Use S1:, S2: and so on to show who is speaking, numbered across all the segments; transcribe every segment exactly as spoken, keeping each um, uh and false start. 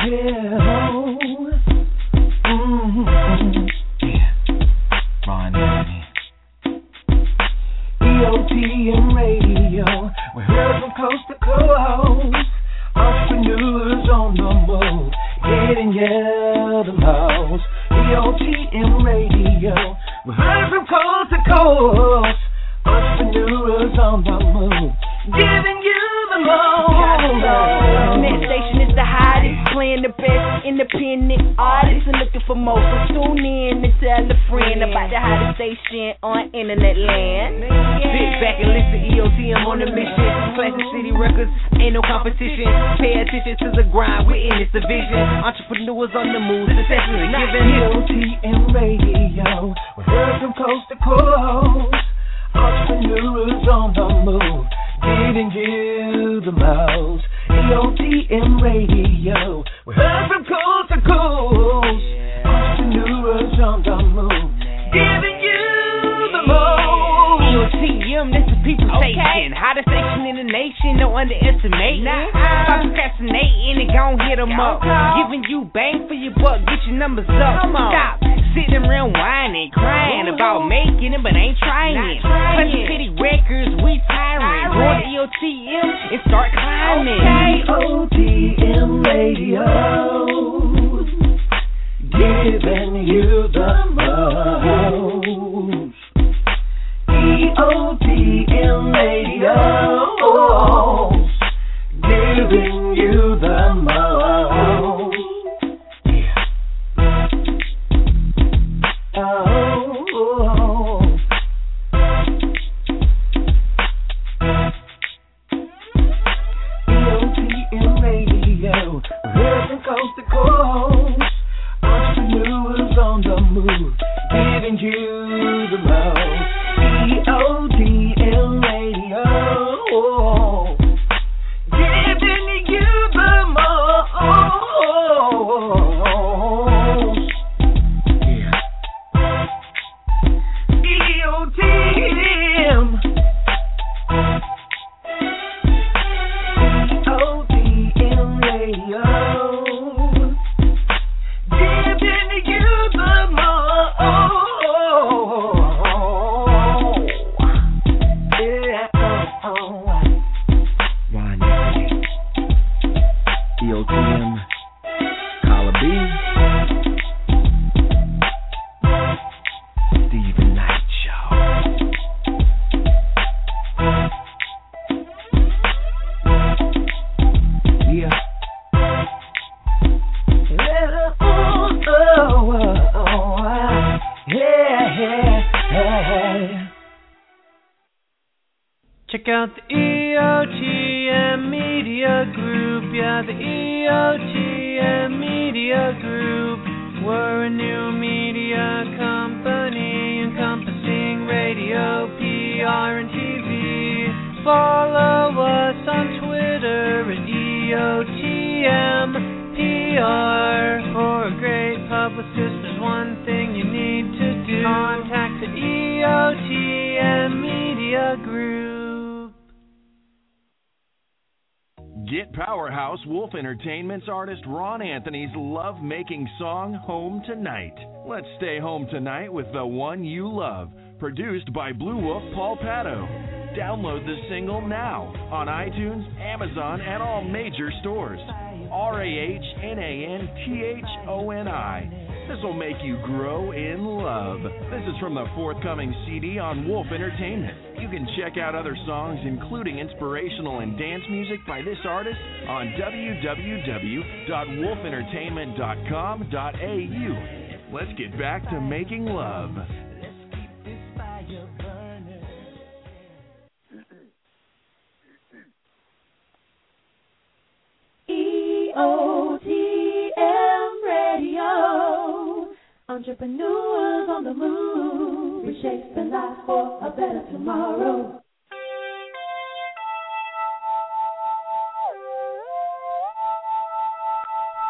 S1: Yeah. Mm-hmm. Yeah. Ron Anthony. E O T M Radio. We're heard from coast to coast. Entrepreneurs on the move. Getting you the most. E O T M Radio. We're heard from coast to coast. Entrepreneurs on the move. Giving you the most.
S2: Net station is the hottest, playing the best independent artists and looking for more. So tune in and tell a friend about the hottest station on internet land.
S3: Sit back and listen, E O T M on the mission. Classic City Records, ain't no competition. Pay attention to the grind, we're in this division. Entrepreneurs on the move, success is a given.
S1: E O T M Radio, we're heard from coast to coast. Entrepreneurs on the move, giving you the most. E O T M Radio, we're heard from coast to coast. Entrepreneurs on the move, giving you the most.
S3: E O T M, that's the people station. Hottest station in the nation, no underestimating. Stop procrastinating and gon' hit them up. Giving you bang for your buck, get your numbers up. Stop sitting around whining, crying about making it, but ain't trying it. Classic City Records, we tyrant. Go to E O T M and start climbing.
S1: E O T M Radio, giving you the most. E O T M Radio, giving you the most. Yeah. Oh, oh, oh. E O T M Radio, we're from coast to coast. Entrepreneurs on the move, giving you the most. E O T M Radio, giving you the most. Yeah. E O T M. E O T M Radio, giving you the most. E O T M, Carla B, Stephen Knight Show. Yeah. Oh, oh, oh, oh, yeah, yeah.
S4: Check out the E O T M Media Group, yeah, the E O T M Media Group. We're a new media company encompassing radio, P R, and T V. Follow us on Twitter at E O T M P R. For a great publicist, there's one thing you need to do. Contact the E O T M Media Group.
S5: Get Powerhouse Wolf Entertainment's artist Ron Anthony's love-making song, Home Tonight. Let's stay home tonight with the one you love. Produced by Blue Wolf Paul Pato. Download the single now on iTunes, Amazon, and all major stores. R A H N A N T H O N I. This will make you grow in love. This is from the forthcoming C D on Wolf Entertainment. You can check out other songs, including inspirational and dance music by this artist, on w w w dot wolf entertainment dot com dot a u. Let's get back to making love.
S6: E O T M Radio, entrepreneurs on the move, reshaping life for a better tomorrow.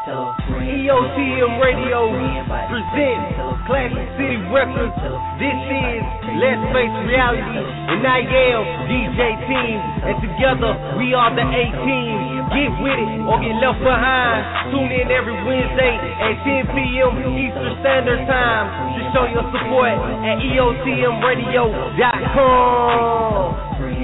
S3: E O T M Radio presents Classic City Records. This is Let's Face Reality, and I am D J Team, and together we are the A-Team. Get with it or get left behind. Tune in every Wednesday at ten p.m. Eastern Standard Time to show your support at E O T M radio dot com.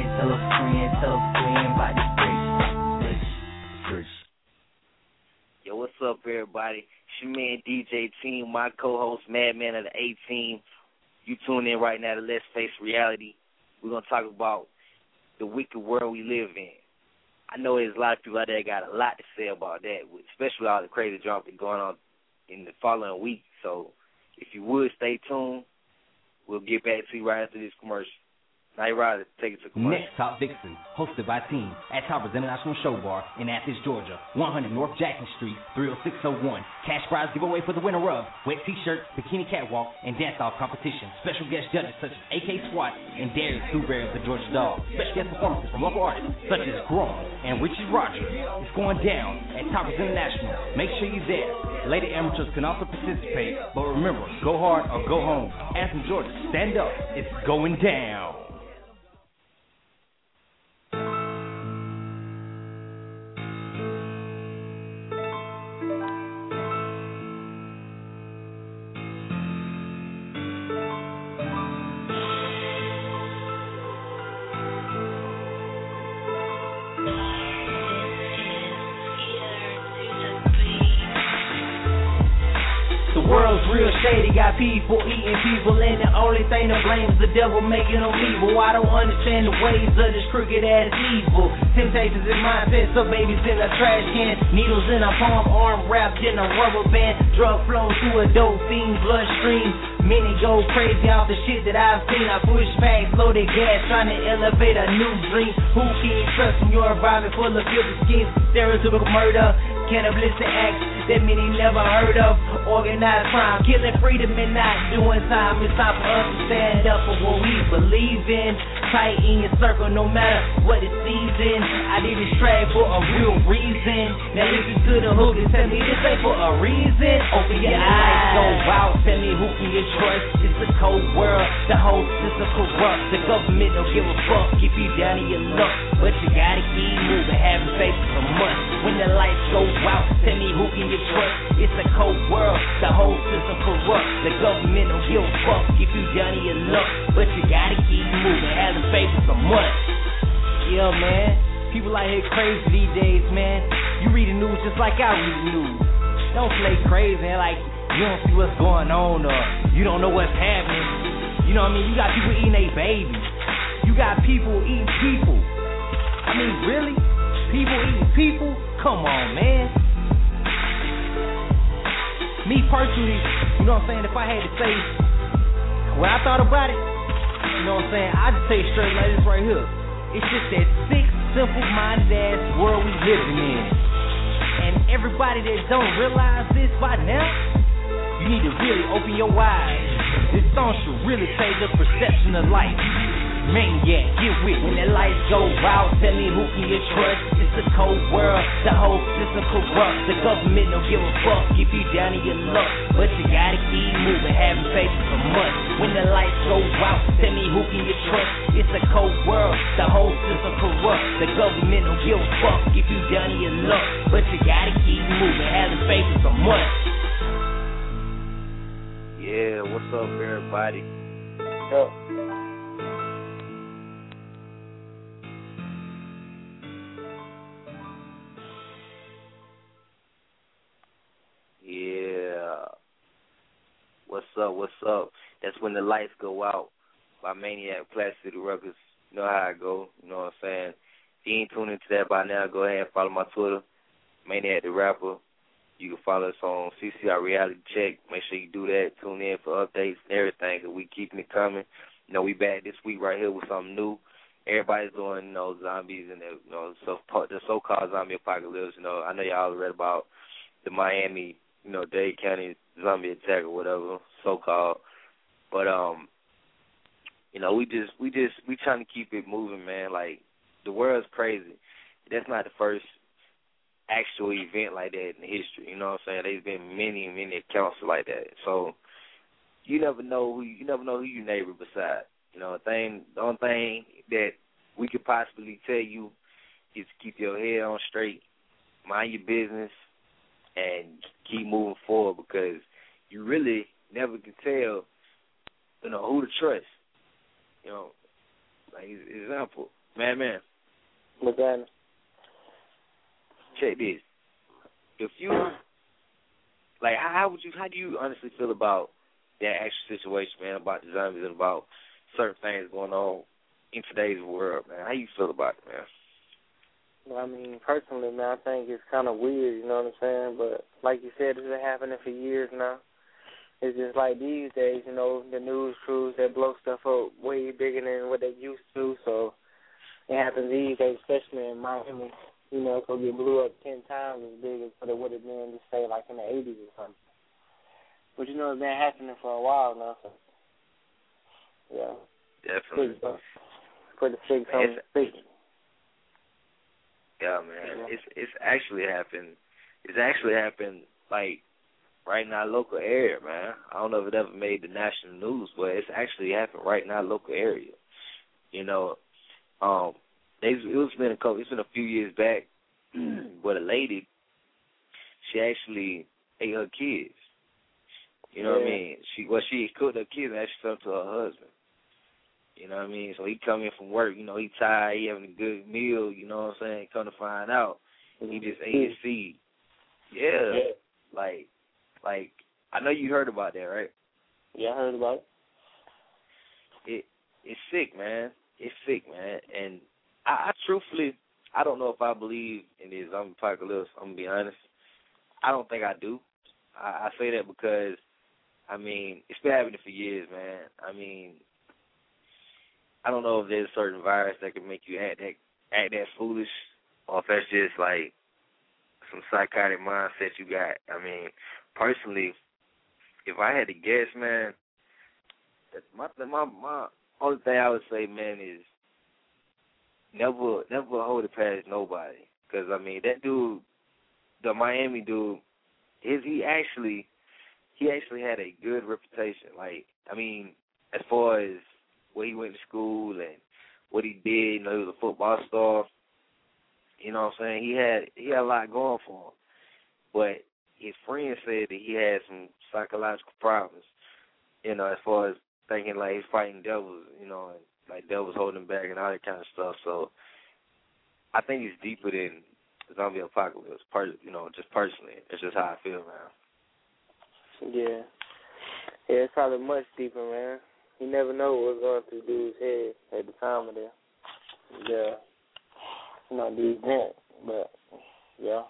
S7: Yo, what's up, everybody? It's your man D J Team, my co-host Madman of the A-Team. You tune in right now to Let's Face Reality. We're going to talk about the wicked world we live in. I know there's a lot of people out there that got a lot to say about that, especially all the crazy drama that's going on in the following week. So if you would, stay tuned. We'll get back to you right after this commercial. Now you rather take it to commercial.
S8: Next Top Vixen, hosted by Team at Topper's International Show Bar in Athens, Georgia, one hundred North Jackson Street, three oh six oh one. Cash prize giveaway for the winner of wet T-shirt, bikini catwalk, and dance-off competition. Special guest judges such as A K SWAT and Darius Dewberry of the Georgia Dog. Special guest performances from local artists such as Grown and Richie Rogers. It's going down at Topper's International. Make sure you're there. Lady amateurs can also participate, but remember, go hard or go home. Athens, Georgia, stand up. It's going down.
S3: Shady got people eating people, and the only thing to blame is the devil making them evil. I don't understand the ways of this crooked ass evil. Temptations in my pit, so babies in a trash can, needles in a palm, arm wrapped in a rubber band. Drug flow through a dope fiend bloodstream. Many go crazy off the shit that I've seen. I push past loaded gas, trying to elevate a new dream. Who can you trust when you're environment full of filthy schemes? Stereotypical murder, cannibalistic acts that many never heard of. Organized crime, killing freedom and not doing time. It's time for us to stand up for what we believe in. Tight in your circle, no matter what it season. I did this track for a real reason. Now listen to the hook and tell me this ain't for a reason. Open your eyes, go out, tell me who can you trust. It's a cold world, the whole system corrupt. The government don't give a fuck, keep you down in your luck. But you gotta keep moving, having faith for months. When the lights go out, tell me who can you trust. It's a cold world, the whole system corrupt. The government don't give a fuck, keep you down in your luck. But you gotta keep moving, having faith for months. Yeah, man, people out here crazy these days, man. You read the news just like I read the news. Don't play crazy, like you don't see what's going on or you don't know what's happening. You know what I mean? You got people eating their babies. You got people eating people. I mean, really? People eating people? Come on, man. Me personally, you know what I'm saying? If I had to say what I thought about it, you know what I'm saying? I just say it straight like this right here. It's just that sick, simple-minded ass world we living in. And everybody that don't realize this by now, you need to really open your eyes. This song should really change your perception of life. Maniac, get with. When the lights go out, tell me who can you trust. It's a cold world, the whole system corrupt. The government don't give a fuck, keep you down in your luck. But you gotta keep moving, having faith for months. When the lights go out, tell me who can you trust. It's a cold world, the whole system corrupt. The government don't give a fuck, keep you down in your luck. But you gotta keep moving, having faith for months.
S7: Yeah, what's up, everybody? Yo. Yeah. What's up, what's up? That's when the lights go out by Maniac, Classic City Records. You know how I go, you know what I'm saying? If you ain't tuned into that by now, go ahead and follow my Twitter, Maniac the Rapper. You can follow us on C C R Reality Check. Make sure you do that. Tune in for updates and everything, because we keeping it coming. You know, we back this week right here with something new. Everybody's doing, you know, zombies and the, you know, so, the so-called zombie apocalypse. You know, I know y'all read about the Miami, you know, Dade County zombie attack or whatever, so-called. But, um, you know, we just, we just, we trying to keep it moving, man. Like, the world's crazy. That's not the first actual event like that in history. You know what I'm saying? There's been many, many accounts like that. So you never know who you never know who your neighbor beside. You know, the thing the only thing that we could possibly tell you is to keep your head on straight, mind your business, and keep moving forward, because you really never can tell, you know, who to trust. You know, like example, man, man.
S9: What's that?
S7: Check this. If you like, how, how would you, how do you honestly feel about that actual situation, man? About the zombies and about certain things going on in today's world, man. How you feel about it, man?
S9: Well, I mean, personally, man, I think it's kind of weird, you know what I'm saying? But like you said, it's been happening for years now. It's just like these days, you know, the news crews, they blow stuff up way bigger than what they used to. So it happens these days, especially in Miami. You know, it's going to get blew up ten times as big as what it would have been, just say, like in the eighties or something. But, you know, it's been happening for a while now. So, yeah.
S7: Definitely.
S9: Pretty big, something big.
S7: Yeah, man. It's it's actually happened. It's actually happened, like, right in our local area, man. I don't know if it ever made the national news, but it's actually happened right in our local area. You know, um, they, it was been a couple, it's been a few years back, but a lady, she actually ate her kids. You know
S9: yeah.
S7: what I mean? She well, she cooked her kids and actually fed them to her husband. You know what I mean? So he come in from work, you know, he tired, he having a good meal, you know what I'm saying? Come to find out, he just ate his seed. Yeah. yeah. Like, like, I know you heard about that, right?
S9: Yeah, I heard about it.
S7: It it's sick, man. It's sick, man. And I, I truthfully, I don't know if I believe in the zombie apocalypse. I'm gonna be honest. I don't think I do. I, I say that because, I mean, it's been happening for years, man. I mean, I don't know if there's a certain virus that can make you act that act that foolish, or if that's just like some psychotic mindset you got. I mean, personally, if I had to guess, man, my my my only thing I would say, man, is never never hold it past nobody. Because I mean, that dude, the Miami dude, is he actually he actually had a good reputation. Like, I mean, as far as where he went to school and what he did, you know, he was a football star. You know what I'm saying? He had he had a lot going for him. But his friend said that he had some psychological problems, you know, as far as thinking like he's fighting devils, you know, and like devils holding him back and all that kind of stuff. So I think it's deeper than the zombie apocalypse, per- you know, just personally. It's just how I feel, man.
S9: Yeah. Yeah, it's probably much deeper, man. You never know what was going through dude's head at the time of that. Yeah. You know, the event, but, yeah.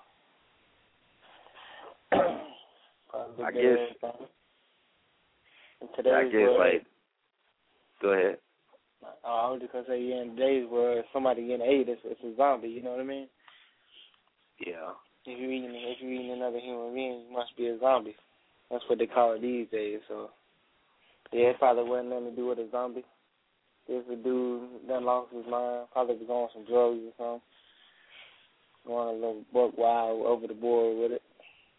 S7: I guess, I guess,
S9: world,
S7: like, go ahead.
S9: Uh, I was just going to say, yeah, in today's world, somebody getting ate, it's, it's a zombie, you know what I mean?
S7: Yeah.
S9: If you're eating, if you're eating another human being, you must be a zombie. That's what they call it these days, so. Yeah, it probably wasn't nothing to do with a zombie. If a dude done lost his mind, probably was on some drugs or something. Going a little buck wild over the board with it.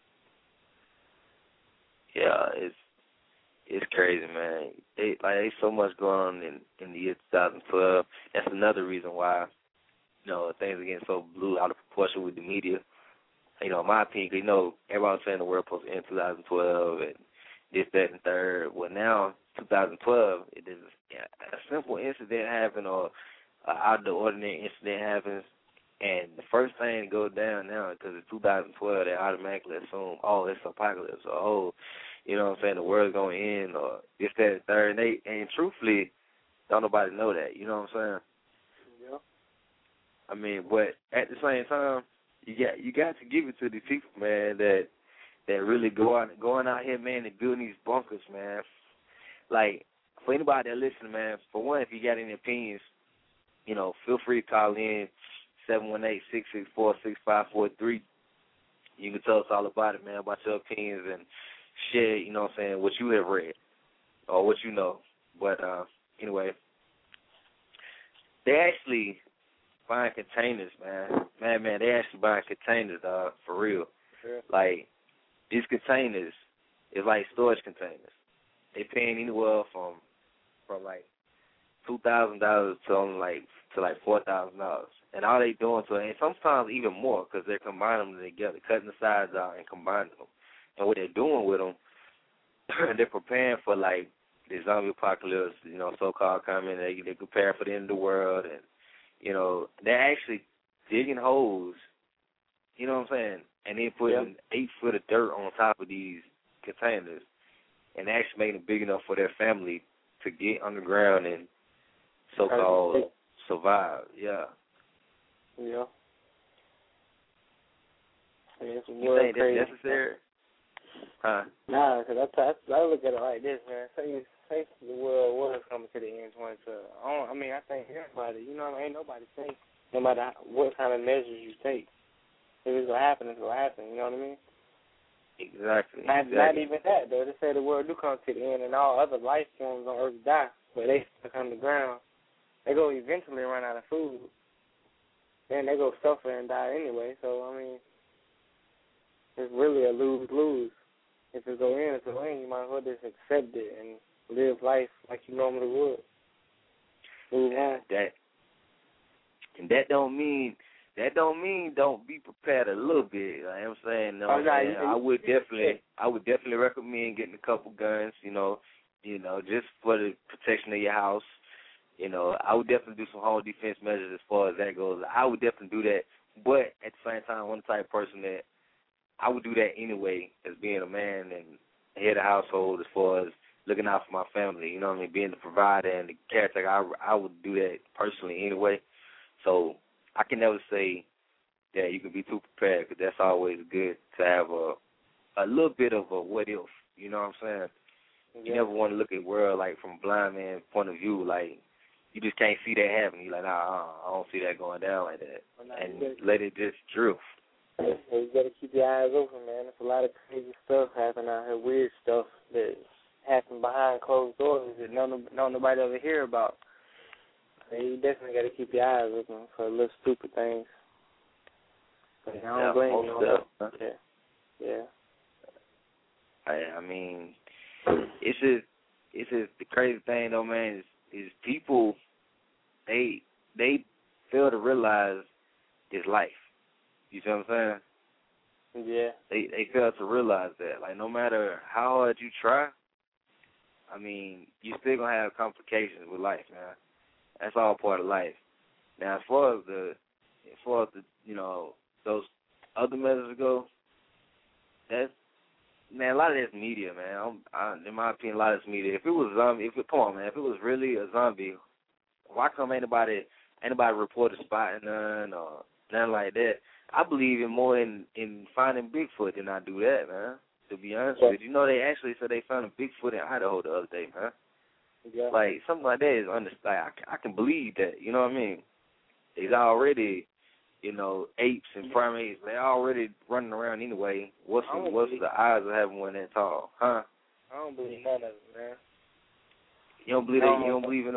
S7: Yeah, it's it's crazy, man. It, like, there's so much going on in, in the year twenty twelve. That's another reason why, you know, things are getting so blew out of proportion with the media. You know, in my opinion, 'cause, you know, everyone's saying the world supposed to end twenty twelve and this, that, and third. Well, now, twenty twelve, it is a simple incident happen or an out-of-the-ordinary incident happens, and the first thing to go down now, because it's two thousand twelve, they automatically assume, oh, it's apocalypse, or, oh, you know what I'm saying, the world's going to end, or this, that, and third. And, they, and truthfully, don't nobody know that, you know what I'm saying?
S9: Yeah.
S7: I mean, but at the same time, you got you got to give it to these people, man, that that really go out going out here, man, and building these bunkers, man. Like, for anybody that listen, man, for one, if you got any opinions, you know, feel free to call in seven one eight, six six four, six five four three. You can tell us all about it, man, about your opinions and share, you know what I'm saying, what you have read or what you know. But uh, anyway, they actually buying containers, man. Man, man, they actually buying containers, dog, for real.
S9: Sure.
S7: Like, these containers is like storage containers. They paying anywhere from from like two thousand dollars to only like to like four thousand dollars, and all they doing to it, and sometimes even more because they're combining them together, cutting the sides out and combining them. And what they're doing with them, they're preparing for like the zombie apocalypse, you know, so-called coming. They they prepare for the end of the world, and you know they're actually digging holes. You know what I'm saying? And then putting yeah. eight foot of dirt on top of these containers, and actually making it big enough for their family to get underground and so-called survive. Yeah.
S9: Yeah. I mean, it's
S7: you think
S9: crazy.
S7: That's necessary? Huh?
S9: Nah, because I, I, I look at it like this, man. Say, say the world was coming to the end twenty twelve. I, don't, I mean, I think everybody, you know what I mean? Ain't nobody safe, no matter how, what kind of measures you take. If it's going to happen, it's going to happen, you know what I mean?
S7: Exactly.
S9: Not,
S7: exactly.
S9: not even that, though. They say the world do come to the end and all other life forms on Earth die, but they stuck on the ground. They go eventually run out of food. Then they go suffer and die anyway. So, I mean, it's really a lose-lose. If it go in, it's go in. You might as well just accept it and live life like you normally would. Move on.
S7: That, and that don't mean... That don't mean don't be prepared a little bit. You know what I'm saying, no,
S9: oh,
S7: man, I would definitely, I would definitely recommend getting a couple guns. You know, you know, just for the protection of your house. You know, I would definitely do some home defense measures as far as that goes. I would definitely do that, but at the same time, I'm the type of person that I would do that anyway, as being a man and head of household, as far as looking out for my family. You know what I mean, being the provider and the caretaker. I, I would do that personally anyway. So I can never say that you can be too prepared, because that's always good to have a a little bit of a what if. You know what I'm saying? Yeah. You never want to look at the world like from a blind man's point of view. Like, you just can't see that happening. You're like, nah, I don't see that going down like that, well, and let it just drift.
S9: Yeah, you got to keep your eyes open, man. There's a lot of crazy stuff happening out here, weird stuff that happen behind closed doors that no, no nobody ever hear about. You definitely got to keep your eyes open for little stupid things. But I don't
S7: yeah,
S9: blame you on
S7: that.
S9: Yeah. Yeah.
S7: I, I mean, it's just, it's just the crazy thing, though, man, is, is people, they they fail to realize it's life. You see what I'm saying?
S9: Yeah.
S7: They they fail to realize that. Like, no matter how hard you try, I mean, you're still going to have complications with life, man. That's all part of life. Now, as far as the, as far as the, you know, those other measures go, that's, man, a lot of that's media, man. I'm, I, in my opinion, a lot of it's media. If it was zombie, if it, come on, man, if it was really a zombie, why come anybody, anybody report a spotting none or nothing like that? I believe in more in, in finding Bigfoot than I do that, man. To be honest with you, you know, they actually said they found a Bigfoot in Idaho the other day, man.
S9: Yeah.
S7: Like, something like that is under, like, I, I can believe that, you know what I mean? There's already, you know, apes and primates, they're already running around anyway. What's the, what's the odds of having one that tall, huh?
S9: I don't believe none of it, man.
S7: You don't believe that? You don't believe in a...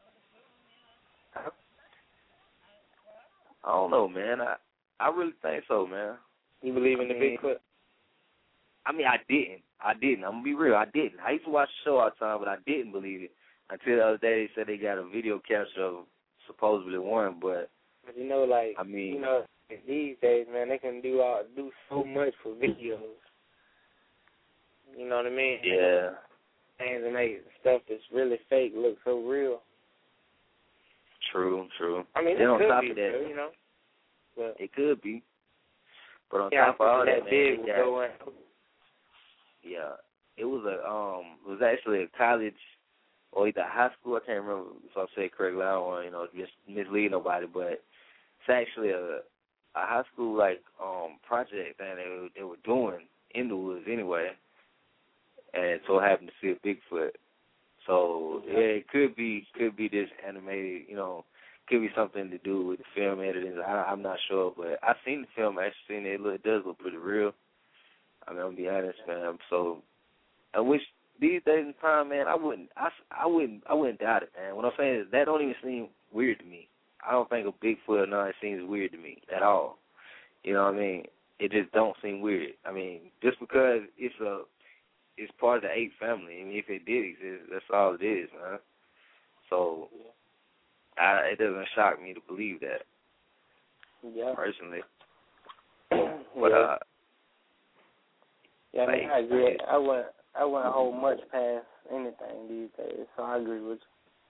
S7: I don't know, man. I, I really think so, man.
S9: You believe in
S7: I
S9: the
S7: mean,
S9: Bigfoot?
S7: I mean, I didn't. I didn't. I'm going to be real. I didn't. I used to watch the show all the time, but I didn't believe it until the other day they said they got a video capture of supposedly one, but...
S9: But you know, like,
S7: I mean,
S9: you know, these days, man, they can do all, do so much for videos. You know what I mean?
S7: Yeah.
S9: Things and make stuff that's really fake look so real.
S7: True, true.
S9: I mean,
S7: then
S9: it
S7: on
S9: could
S7: top
S9: be,
S7: of that,
S9: true, you know? But
S7: it could be. But on
S9: yeah,
S7: top of all that,
S9: that
S7: man,
S9: big
S7: they got,
S9: going.
S7: yeah, it was a um, it was actually a college or either high school. I can't remember if I say it correctly. I don't want to, you know, just mislead nobody, but it's actually a a high school like um project thing they were, they were doing in the woods anyway, and so happened to see a Bigfoot. So yeah, it could be could be this animated, you know, could be something to do with the film editing. I, I'm not sure, but I've seen the film. I've actually seen it. It, look, it does look pretty real. I mean, I'm gonna be honest, man. So I wish these days in time, man, I wouldn't, I, I wouldn't, I wouldn't doubt it, man. What I'm saying is that don't even seem weird to me. I don't think a Bigfoot or nothing seems weird to me at all. You know what I mean? It just don't seem weird. I mean, just because it's a it's part of the ape family. I mean, if it did exist, that's all it is, man. So I, it doesn't shock me to believe that.
S9: Yeah.
S7: Personally.
S9: Yeah.
S7: But uh
S9: yeah, I, mean,
S7: like,
S9: I agree. I wouldn't I wouldn't hold much past anything these days, so I agree with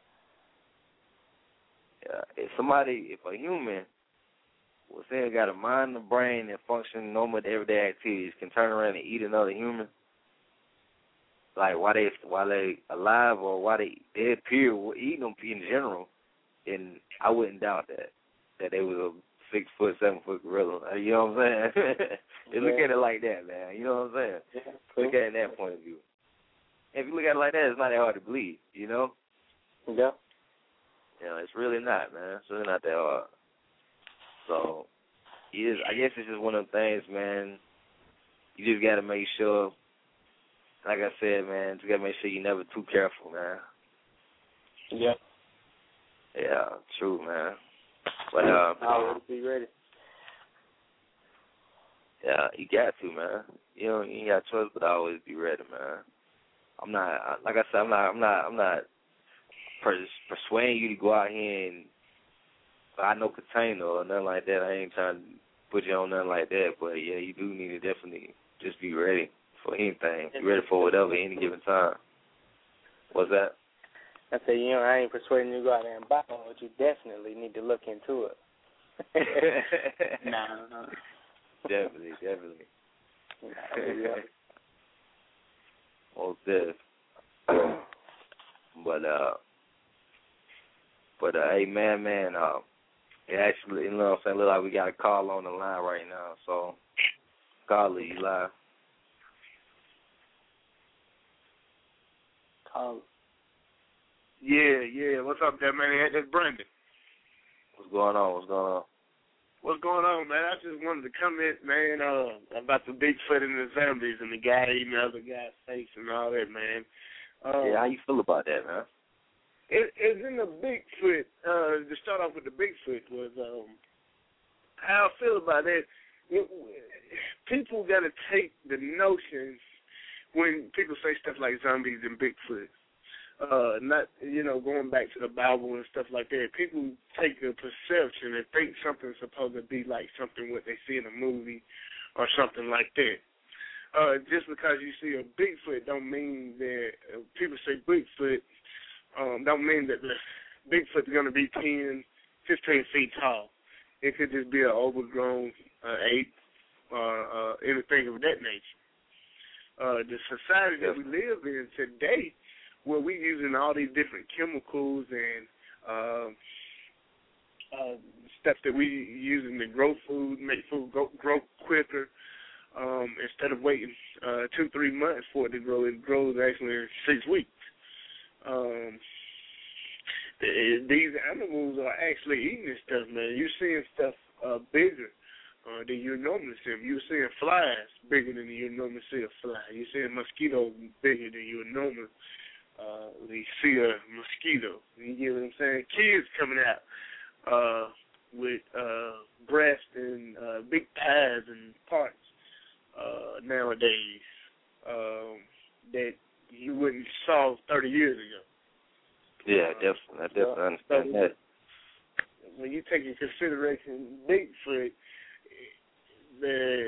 S9: you.
S7: Yeah, if somebody, if a human was saying got a mind, a brain, and function normal to everyday activities, can turn around and eat another human, like while they while they alive or while they dead, period, eating them in general, then I wouldn't doubt that that they was a six foot, seven foot gorilla. You know what I'm saying? They look at it like that, man. You know what I'm saying?
S9: Yeah,
S7: cool. Look at it in that point of view. If you look at it like that, it's not that hard to believe. You know?
S9: Yeah.
S7: You know, it's really not, man. It's really not that hard. So, is I guess it's just one of them things, man. You just got to make sure, like I said, man, you got to make sure you're never too careful, man.
S9: Yeah.
S7: Yeah, true, man. But, uh,
S9: always be ready.
S7: Yeah, you got to, man. You know, you ain't got a choice but always be ready, man. I'm not, like I said, I'm not, I'm not, I'm not pers- persuading you to go out here and buy no container or nothing like that. I ain't trying to put you on nothing like that, but yeah, you do need to definitely just be ready for anything. Be ready for whatever any given time. What's that?
S9: I say, you know, I ain't persuading you to go out there and buy one, but you definitely need to look into it. nah, no.
S7: Definitely, definitely.
S9: Yeah.
S7: Most def. But uh, but uh, hey, man, man, uh, it actually, you know what I'm saying, look like we got a call on the line right now. So, caller, you live?
S9: Call.
S10: Yeah, yeah. What's up, there, man? That's Brandon.
S7: What's going on? What's going on?
S10: What's going on, man? I just wanted to comment, man, uh, about the Bigfoot and the zombies and the guy eating the other guy's face and all that, man. Uh,
S7: yeah, how you feel about that, man?
S10: It, it's in the Bigfoot. Uh, to start off with the Bigfoot was um, how I feel about that. It, people got to take the notions when people say stuff like zombies and Bigfoot. Uh, not, you know, going back to the Bible and stuff like that. People take a perception and think something's supposed to be like something what they see in a movie or something like that. Uh, just because you see a Bigfoot don't mean that uh, people say Bigfoot um, don't mean that the Bigfoot's going to be ten, fifteen feet tall. It could just be an overgrown uh, ape or uh, anything of that nature. Uh, the society that we live in today, where we're using all these different chemicals and uh, uh, stuff that we using to grow food, make food grow, grow quicker. Um, instead of waiting uh, two, three months for it to grow, it grows actually in six weeks. Um, these animals are actually eating this stuff, man. You're seeing stuff uh, bigger uh, than you normally see them. You're seeing flies bigger than you normally see a fly. You're seeing mosquitoes bigger than you would normally uh, see a mosquito. You get what I'm saying? Kids coming out uh, with uh, breasts and uh, big pies and parts. Uh, nowadays, um, that you wouldn't saw thirty years ago.
S7: Yeah, definitely. I definitely uh, understand so that.
S10: When you take into consideration Bigfoot, the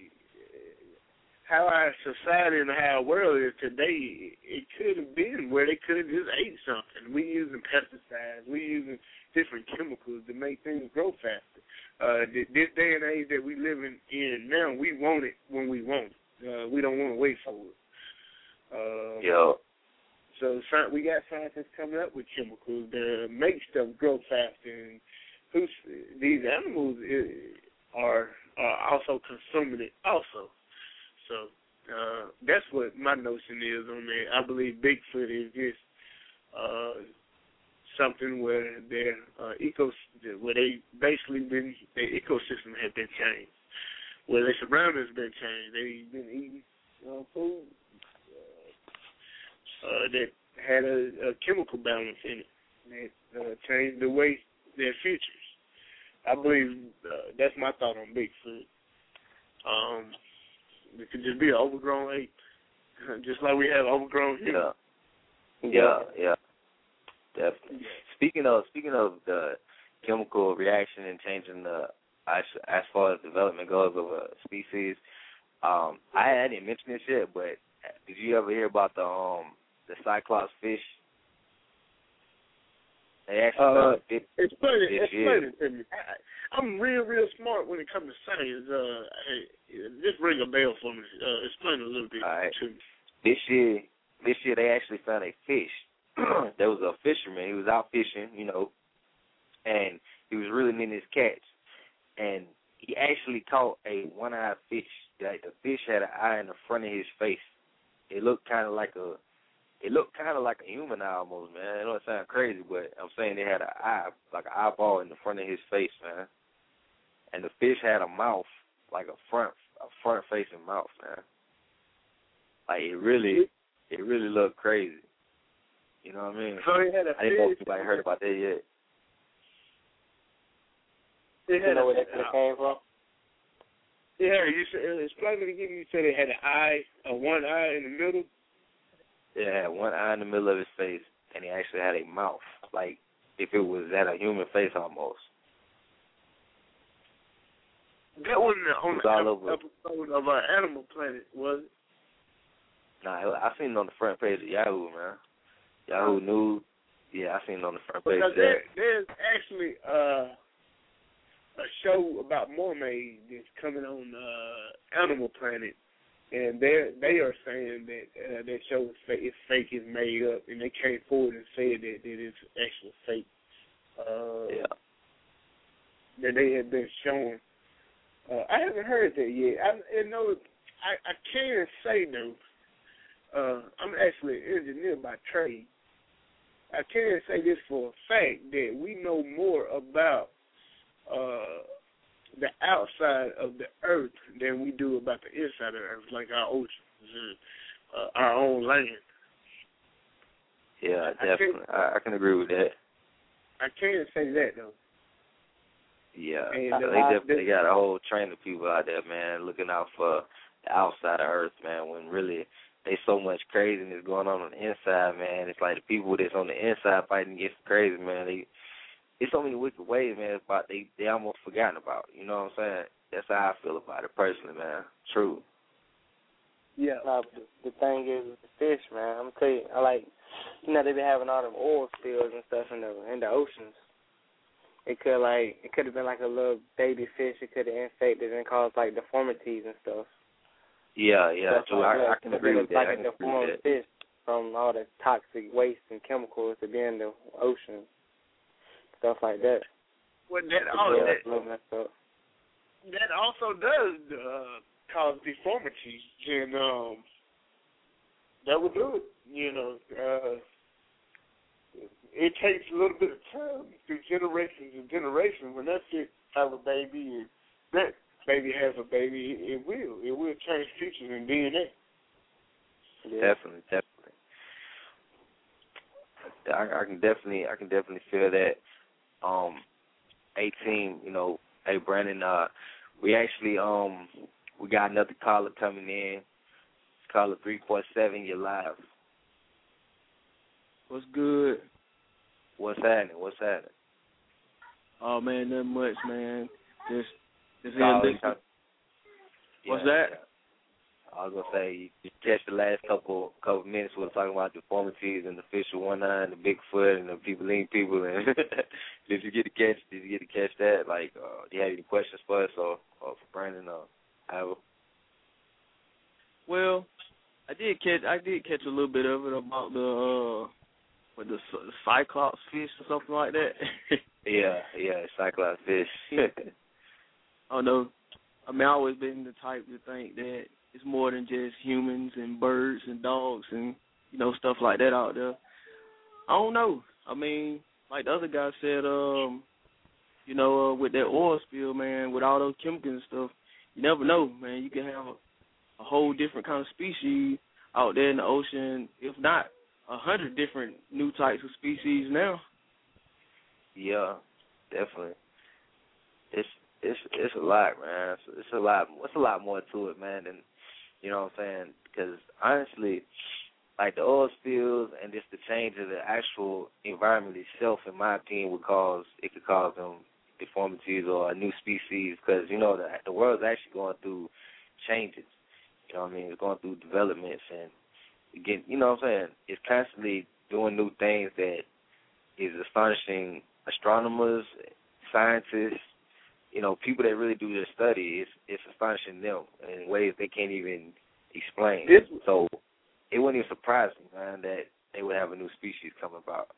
S10: how our society and how our world is today, it could have been where they could have just ate something. We using pesticides, we using different chemicals to make things grow faster. Uh, this day and age that we living in now, we want it when we want it. Uh, we don't want to wait for it. Uh,
S7: yeah.
S10: So we got scientists coming up with chemicals that make stuff grow faster. And who's, these animals are, are also consuming it also. So uh, that's what my notion is on that. I believe Bigfoot is just uh, something where their uh, ecos where they basically been their ecosystem had been changed, where their surroundings been changed. They've been eating uh, food uh, uh, that had a, a chemical balance in it that uh, changed the way their futures. I believe uh, that's my thought on Bigfoot. Um, it could just be an overgrown ape, just like we have overgrown humans.
S7: Yeah, yeah, yeah, definitely. Speaking of speaking of the chemical reaction and changing the as, as far as development goes of a species, um, I, I didn't mention this yet, but did you ever hear about the um the cyclops fish? They actually
S10: uh,
S7: fish,
S10: explain it.
S7: fish
S10: Explain it to me. I, I'm real, real smart when it comes to science. Uh, hey, just ring a bell for me. Uh, explain a little bit
S7: All right.
S10: to me.
S7: This year, this year they actually found a fish. There was a fisherman. He was out fishing, you know, and he was reeling in his catch, and he actually caught a one-eyed fish. Like the fish had an eye in the front of his face. It looked kind of like a, it looked kind of like a human eye almost, man. It don't sound crazy, but I'm saying it had an eye, like an eyeball in the front of his face, man. And the fish had a mouth, like a front, a front-facing mouth, man. Like it really, it really looked crazy. You know what I mean?
S10: So he had a
S7: I didn't know
S10: fish.
S7: if anybody heard about that yet.
S10: He had
S9: You know
S10: a,
S9: where that could have came from?
S10: Yeah, you said, explain it again. You said it had an eye, a one eye in the middle.
S7: It had one eye in the middle of his face, and he actually had a mouth, like if it was at a human face almost.
S10: That wasn't on
S7: It was
S10: the
S7: all
S10: ep-
S7: over.
S10: episode of uh, Animal Planet, was it?
S7: Nah, I seen it on the front page of Yahoo, man. Yahoo News. Yeah, I seen it on the front page
S10: Because
S7: there.
S10: there, there's actually uh, a show about mermaids that's coming on uh, Animal Planet, and they they are saying that uh, that show is fake, it's fake, is made up, and they came forward and said that, that it's actually fake. Uh,
S7: Yeah.
S10: That they had been showing. Uh, I haven't heard that yet. I, you know, I, I can say though, uh, I'm actually an engineer by trade. I can say this for a fact that we know more about uh, the outside of the earth than we do about the inside of the earth, like our oceans and uh, our own land.
S7: Yeah,
S10: I
S7: definitely.
S10: can,
S7: I, I can agree with that.
S10: I can say that though.
S7: Yeah,
S10: And,
S7: they
S10: uh,
S7: definitely got a whole train of people out there, man, looking out for the outside of Earth, man, when really there's so much craziness going on on the inside, man. It's like the people that's on the inside fighting against the crazy, man. They, it's so many wicked ways, man, about they, they almost forgotten about. You know what I'm saying? That's how I feel about it personally, man. True.
S9: Yeah. Uh, the, the thing is with the fish, man, I'm gonna tell you, I like, you know, they be having all them oil spills and stuff in the in the oceans. It could like it could have been like a little baby fish. It could have infected and caused like deformities and stuff.
S7: Yeah, yeah,
S9: Stuff
S7: true.
S9: like
S7: I, I
S9: that.
S7: can
S9: It
S7: agree
S9: could
S7: with
S9: have,
S7: that.
S9: like
S7: I
S9: a
S7: can agree
S9: deformed
S7: with that.
S9: fish from all the toxic waste and chemicals to be in the ocean. Stuff like that.
S10: Well, that,
S9: It
S10: all,
S9: could be
S10: that,
S9: a little messed up.
S10: that also does uh, cause deformities, and um, that would do it. You know, uh, it takes a little bit of time through generations and generations. When that fish have a baby and that baby has a baby, it will. It will change features in D N A.
S9: Yeah.
S7: Definitely, definitely. I, I can definitely, I can definitely feel that. Um, eighteen, you know, hey Brandon, uh, we actually, um, we got another caller coming in. It's caller three four seven. You're live.
S11: What's good?
S7: What's happening? What's happening?
S11: Oh man, nothing much, man. Just, just here
S7: Caller,
S11: listening.
S7: yeah,
S11: What's that?
S7: yeah. I was gonna say you, you catch the last couple couple minutes. We were talking about deformities and the fish with one eye and the Bigfoot and the people eating people. And did you get to catch? Did you get to catch that? Like, uh, do you have any questions for us or, or for Brandon or Iowa?
S11: Well, I did catch, I did catch a little bit of it about the, uh, with the, the cyclops fish or something like that.
S7: Yeah, yeah, cyclops fish.
S11: I don't know. I mean, I always been the type to think that it's more than just humans and birds and dogs and, you know, stuff like that out there. I don't know. I mean, like the other guy said, um, you know, uh, with that oil spill, man, with all those chemicals and stuff, you never know, man. You can have a, a whole different kind of species out there in the ocean, if not a hundred different new types of species now.
S7: Yeah, definitely. It's it's it's a lot, man. It's, it's a lot. It's a lot more to it, man. Than you know what I'm saying? Because honestly, like the oil spills and just the change of the actual environment itself, in my opinion, would cause it could cause them deformities or a new species. Because you know the the world's actually going through changes. You know what I mean? It's going through developments and again, you know what I'm saying? It's constantly doing new things that is astonishing astronomers, scientists, you know, people that really do their study. It's it's astonishing them in ways they can't even explain.
S10: It's,
S7: so it wouldn't even surprise me, man, that they would have a new species come about.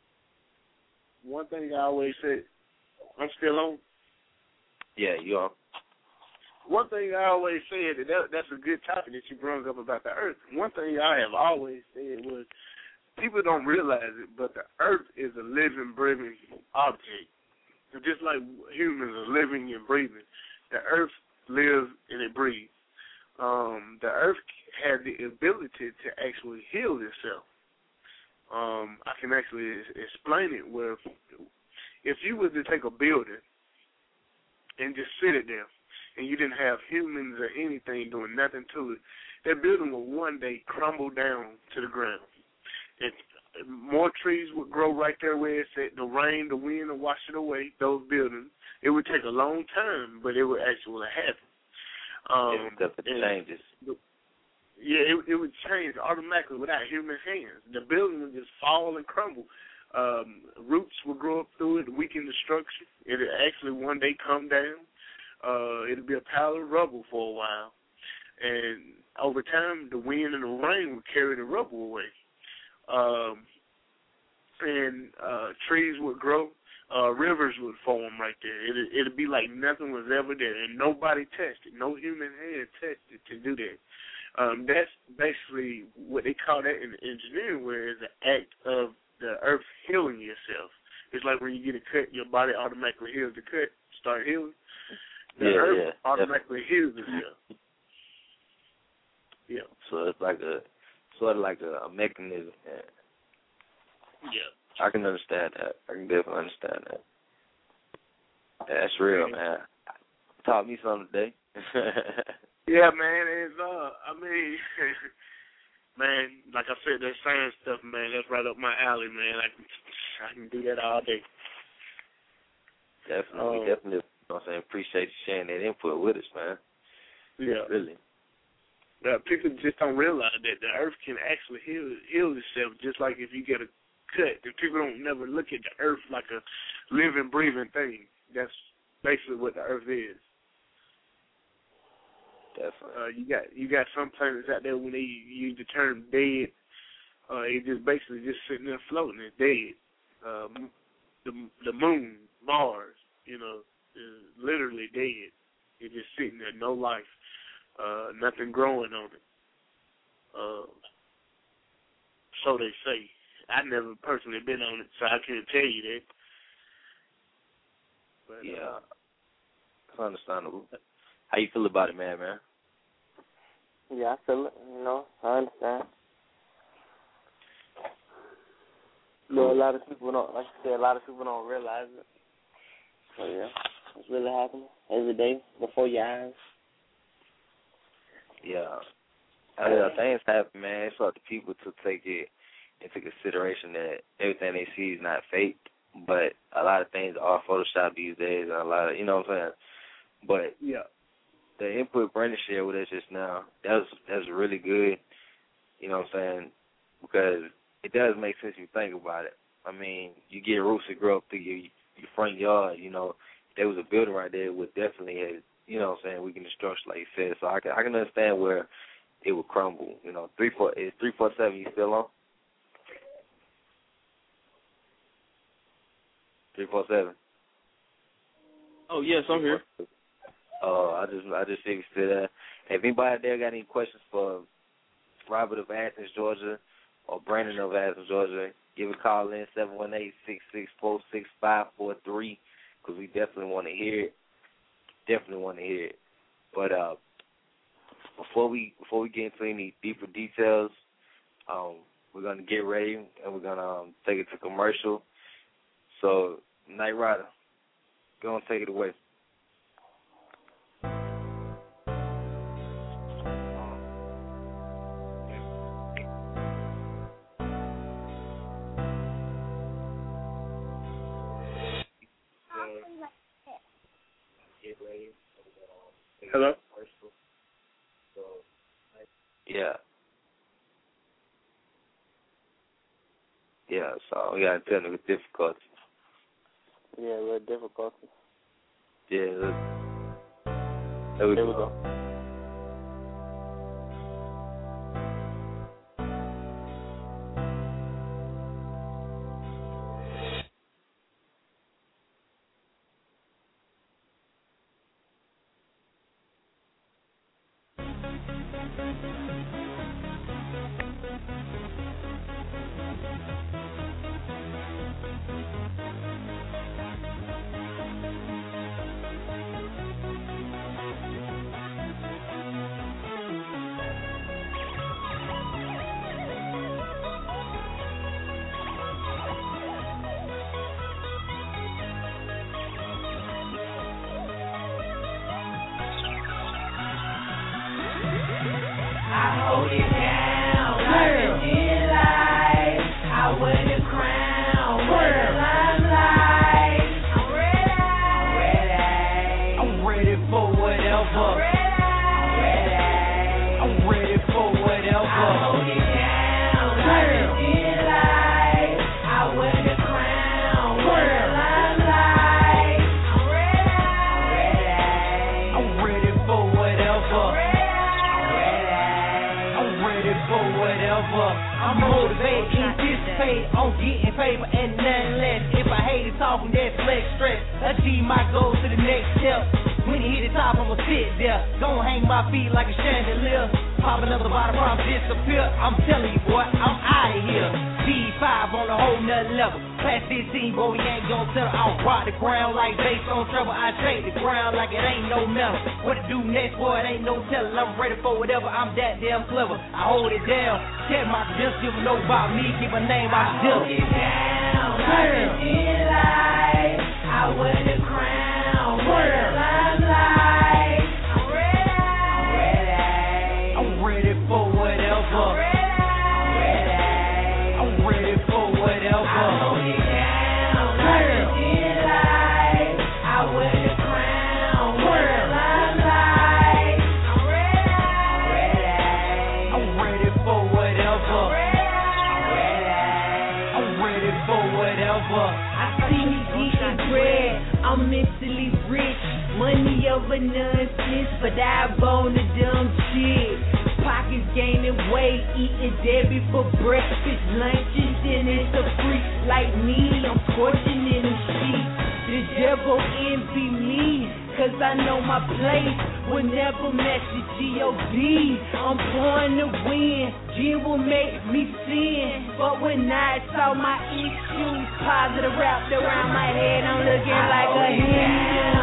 S10: One thing I always said, I'm still on.
S7: Yeah, you are.
S10: One thing I always said, and that, that's a good topic that you brought up about the Earth. One thing I have always said was, people don't realize it, but the Earth is a living, breathing object. So just like humans are living and breathing, the Earth lives and it breathes. Um, the Earth has the ability to actually heal itself. Um, I can actually explain it where if you were to take a building and just sit it there, and you didn't have humans or anything doing nothing to it, that building will one day crumble down to the ground. And more trees would grow right there where it's at. The rain, the wind will wash it away, those buildings. It would take a long time, but it would actually happen. Um,
S7: yeah, it changes.
S10: Yeah, it, it would change automatically without human hands. The building would just fall and crumble. Um, roots would grow up through it, weaken the structure. It would actually one day come down. Uh, it'll be a pile of rubble for a while. And over time, the wind and the rain would carry the rubble away. Um, and uh, trees would grow. Uh, rivers would form right there. It'd, it'd be like nothing was ever there, and nobody touched it. No human hand touched it to do that. Um, that's basically what they call that in engineering, where it's an act of the earth healing itself. It's like when you get a cut, your body automatically heals the cut, start healing. The
S7: yeah,
S10: earth
S7: yeah,
S10: automatically
S7: definitely.
S10: heals itself. Yeah.
S7: So it's like a sort of like a, a mechanism. Yeah.
S10: Yeah.
S7: I can understand that. I can definitely understand that. Yeah, that's real, man. Taught me something today.
S10: Yeah, man. It's uh, I mean, man, like I said, that science stuff, man, that's right up my alley, man. I can, I can do that all day.
S7: Definitely,
S10: um,
S7: definitely. You know what I'm saying? Appreciate you sharing that input with us, man.
S10: Yeah.
S7: Really.
S10: Uh, people just don't realize that the earth can actually heal heal itself, just like if you get a cut. And people don't never look at the earth like a living, breathing thing. That's basically what the earth is.
S7: Definitely.
S10: Uh, you got you got some planets out there when they use the term dead. Uh, it's just basically just sitting there floating. It's dead. Um, the the moon, Mars, you know, is literally dead. It's just sitting there, no life, uh, nothing growing on it. Uh, so they say. I've never personally been on it, so I can't tell you that. But,
S7: yeah,
S10: uh,
S7: it's understandable. How you feel about it, man, man?
S9: Yeah, I feel it. You know, I understand. You know, a lot of people don't, like you said, a lot of people don't realize it. So, yeah, it's really happening every day before your eyes.
S7: Yeah. I mean, things happen, man. It's up to people to take it into consideration that everything they see is not fake, but a lot of things are Photoshop these days, and a lot of, you know what I'm saying? But
S10: yeah,
S7: the input Brandon shared with us just now, that was, that was really good, you know what I'm saying, because it does make sense if you think about it. I mean, you get roots that grow up through your, your front yard, you know, if there was a building right there, it would definitely have, you know what I'm saying, weaken the structure like you said, so I can, I can understand where it would crumble, you know. Three four is three four seven, you still on? Three four seven.
S11: Oh yes, I'm here.
S7: Oh, I just I just see you still there. If anybody out there got any questions for Robert of Athens, Georgia, or Brandon of Athens, Georgia, give a call in seven one eight, six six four, six five four three, because we definitely want to hear it. Definitely want to hear it. But uh, before we before we get into any deeper details, um, we're gonna get ready and we're gonna um, take it to commercial. So, Night Rider, Go and take it away.
S10: Hello?
S7: Yeah. Yeah, so we got technical difficulties.
S9: Yeah, real difficulty.
S7: Yeah, look. There we
S9: There
S7: go.
S9: we go.
S3: Hold it down, like a light. I wear the crown, wear the limelight. I'm ready, I'm ready for whatever. I'm ready, I'm ready for whatever. I hold it down, like a light. I wear the crown, wear the limelight. I'm ready, I'm ready for whatever. For whatever, I'm motivated, anticipate on getting paper and nothing less. If I hate it talking, that's flex stress. Achieve my goals to the next step. When you hit the top, I'ma sit there. Don't hang my feet like a chandelier. Pop another bottle, problem disappear. I'm telling you, boy, I'm out of here. G five on a whole nother level. Class fifteen, boy, we ain't gon' tell. I'll rock the ground like bass on trouble. I shake the ground like it ain't no metal. What to do next, boy, it ain't no telling. I'm ready for whatever, I'm that damn clever. I hold it down. Check my credentials, you know about me. Keep my name out the deal. Hold it down, like a light. I wear the crown, wear the limelight. I'm ready, I'm ready. I'm ready for whatever. I'm ready, I'm ready for whatever. I hold it down, like a light. I wear the crown, wear the limelight. I'm ready, I'm ready for whatever. I'm ready, I'm ready for whatever. I see me getting bread, I'm mentally rich. Money over nonsense, but I bone the dumb shit. Pockets gaining weight, eating Debbie for breakfast, lunches, and it's a freak like me. I'm scorching in the sheets. The devil envy me, cause I know my place will never match the G O D. I'm born to win, G will make me sin. But when I saw my issues positive wrapped around my head, I'm looking like a hero.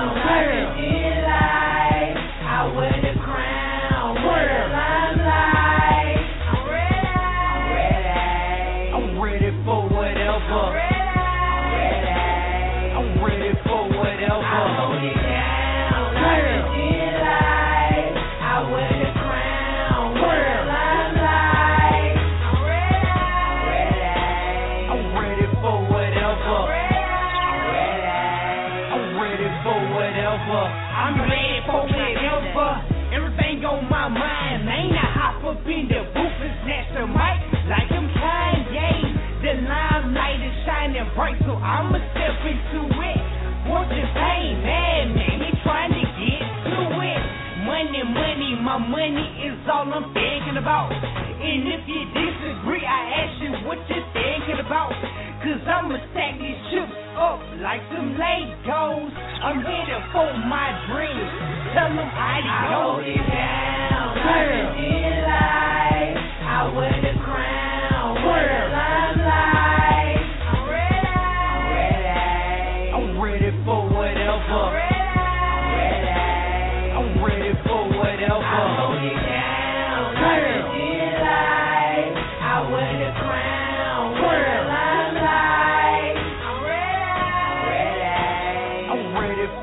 S3: I wear the crown, wear the limelight. I'm ready, I'm ready, I'm ready for whatever. I'm ready, I'm ready for whatever. I hold it down, like a light. I wear the crown, wear the limelight. I'm ready, I'm ready for whatever. I'm ready, I'm ready for whatever. I'm ready for whatever. Everything on my mind, man. I hop up in the booth and snatch the mic like I'm Kanye. The limelight is shining bright, so I'ma step into it. Fortune pain, man, man, he trying to get to it. Money, money, my money is all I'm thinking about. And if you disagree, I ask you what you're thinking about. Cause I'ma stack these chips up like some Legos. I'm ready for my dreams. Tell them I hold it down, like a light. I wear the crown, wear the limelight. I'm ready, I'm ready, I'm ready for whatever. I'm ready, I'm ready for whatever. I hold it down, like a light. I wear the crown, wear the limelight. I'm ready, I'm ready, I'm ready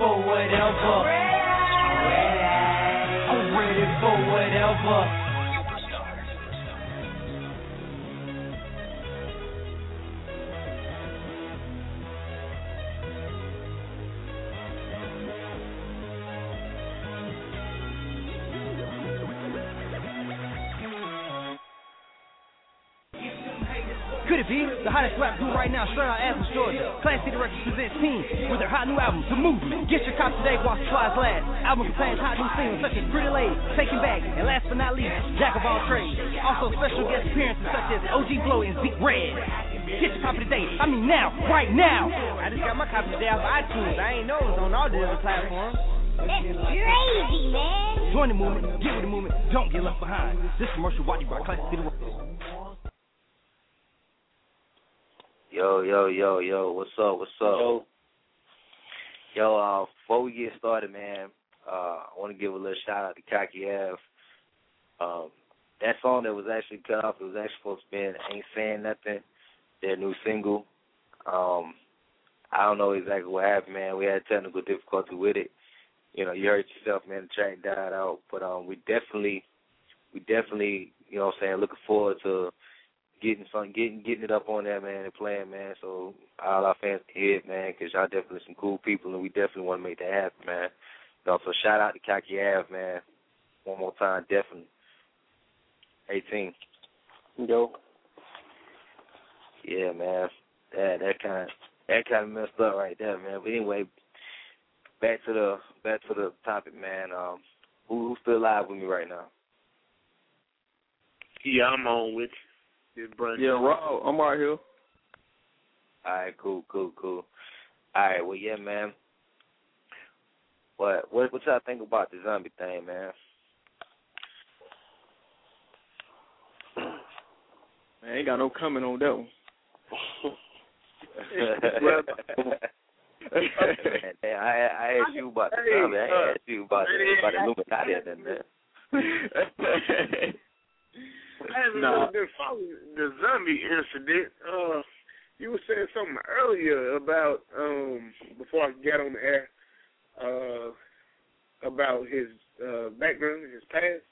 S8: for whatever.
S3: Could it be the hottest rap group right now, straight out of Athens, Georgia? Class City Records presents Team with their hot new album, The Movement. Get your copy today while supplies last. Album contains hot new singles such as Pretty Lady, Taking Back, and last but not least, Jack of All Trades. Also special guest appearances such as O G Blow and Zeke Red. Get your copy today. I mean now, right now. I just got my copy today off iTunes. I ain't know it was on all the other platforms.
S12: That's crazy, man.
S3: Join the movement, get with the movement, don't get left behind. This commercial brought to you by Class City Records.
S7: Yo, yo, yo, yo, what's up, what's up? Yo, yo uh, before we get started, man, uh, I want to give a little shout-out to Kaki Ave. Um, that song that was actually cut off, it was actually supposed to be Ain't Saying Nothing, their new single. Um, I don't know exactly what happened, man. We had technical difficulty with it. You know, you heard yourself, man, the track died out. But um, we definitely, we definitely, you know what I'm saying, looking forward to getting some, getting getting it up on there, man, and playing, man. So all our fans can hear it, man, because y'all definitely some cool people, and we definitely want to make that happen, man. You know, so shout out to Kaki Ave, man. One more time, definitely. eighteen.
S9: Yo.
S7: Yeah, man. That that kind that kind of messed up right there, man. But anyway, back to the back to the topic, man. Um, who who's still live with me right now?
S10: Yeah, I'm on with you.
S11: Yeah, Rob, I'm right here.
S7: All right, cool, cool, cool. All right, well, yeah, man. What what what y'all think about the zombie thing, man?
S11: I ain't got no comment on that one.
S7: Man, I I asked you about the zombie. I ain't asked you about the about the Illuminati and that, man.
S10: Nah. The, the zombie incident, uh, you were saying something earlier about, um, before I got on the air, uh, about his uh, background, his past.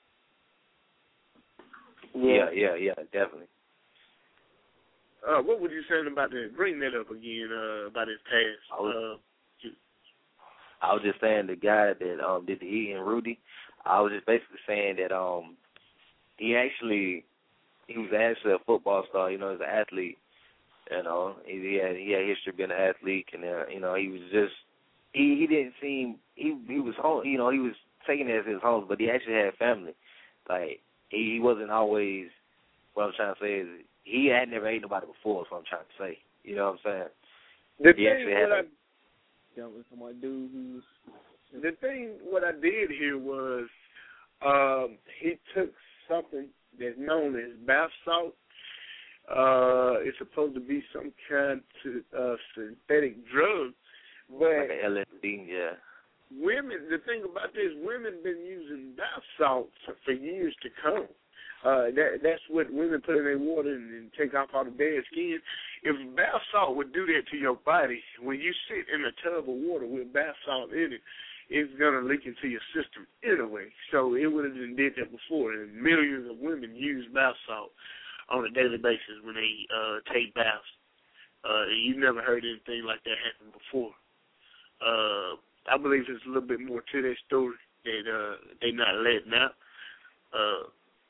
S7: Yeah, yeah, yeah, definitely.
S10: Uh, what were you saying about that? Bring that up again, uh, about his past.
S7: I was,
S10: uh,
S7: I was just saying the guy that um, did the E and Rudy, I was just basically saying that um, he actually, he was actually a football star, you know, as an athlete, you know, he, he had he had history being an athlete, and uh, you know, he was just, he, he didn't seem, he he was home, you know, he was taking it as his home, but he actually had family, like, he, he wasn't always, what I'm trying to say is, he had never ate nobody before, is what I'm trying to say, you know what I'm saying?
S10: The
S7: he
S10: thing
S7: had,
S10: what I,
S11: yeah, with somebody dude who's,
S10: the thing, what I did here was, um, he took something that's known as bath salt. Uh, it's supposed to be some kind of uh, synthetic drug, but
S7: like L S D, yeah.
S10: Women, the thing about this, women been using bath salts for years to come. Uh, that that's what women put in their water and, and take off all the dead skin. If bath salt would do that to your body, when you sit in a tub of water with bath salt in it, it's going to leak into your system anyway. So it would have been did that before. And millions of women use bath salt on a daily basis when they uh, take baths. Uh, and you've never heard anything like that happen before. Uh, I believe there's a little bit more to that story that uh, they're not letting out. Uh,